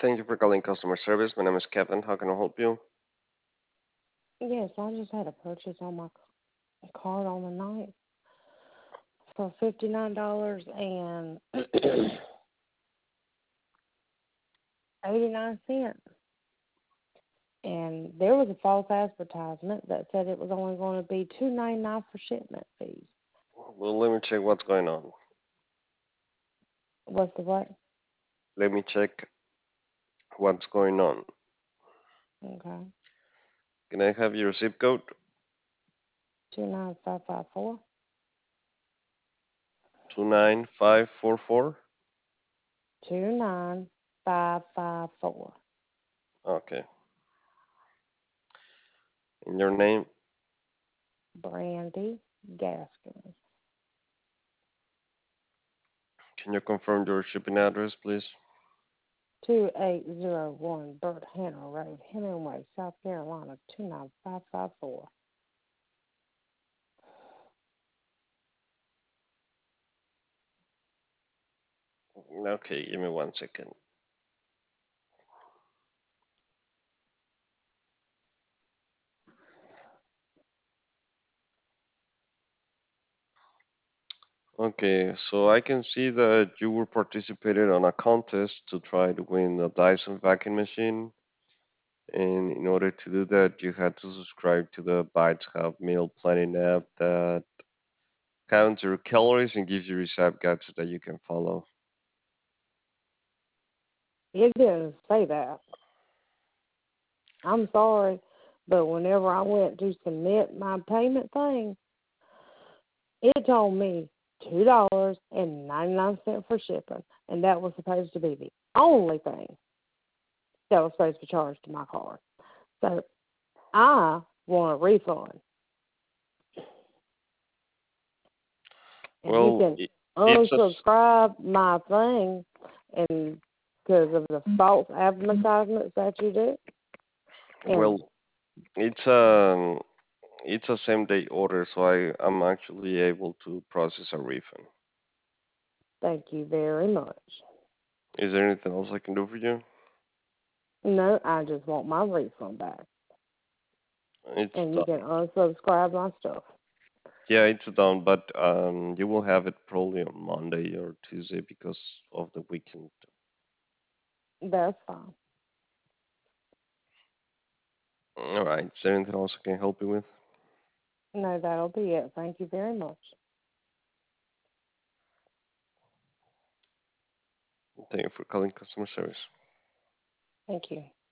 Thank you for calling customer service. My name is Kevin. How can I help you? Yes, I just had a purchase on my card on the night for $59 and 89 cents. And there was a false advertisement that said it was only going to be $2.99 for shipment fees. Well, let me check what's going on. What's the what? Let me check what's going on. Okay. Can I have your zip code? 29554. 29544. 29554. Okay. And your name? Brandy Gaskins. Can you confirm your shipping address, please? 2801 Burt Henner Road, Hemingway, South Carolina, 29554. Okay, give me 1 second. Okay, so I can see that you were participated on a contest to try to win a Dyson vacuum machine. And in order to do that, you had to subscribe to the Bites Hub meal planning app that counts your calories and gives you recipe guides that you can follow. It didn't say that. I'm sorry, but whenever I went to submit my payment thing, it told me $2.99 for shipping, and that was supposed to be the only thing that was supposed to be charged to my card. So I want a refund, and you Well, can it's a unsubscribe my thing, and because of the false advertisements that you do. And well, it's a same day order, so I'm actually able to process a refund. thank you very much. Is there anything else I can do for you? No, I just want my refund back. It's And you done. can unsubscribe my stuff. Yeah, it's done, but you will have it probably on Monday or Tuesday because of the weekend. That's fine. All right. Is there anything else I can help you with? No, that'll be it. Thank you very much. Thank you for calling customer service. Thank you.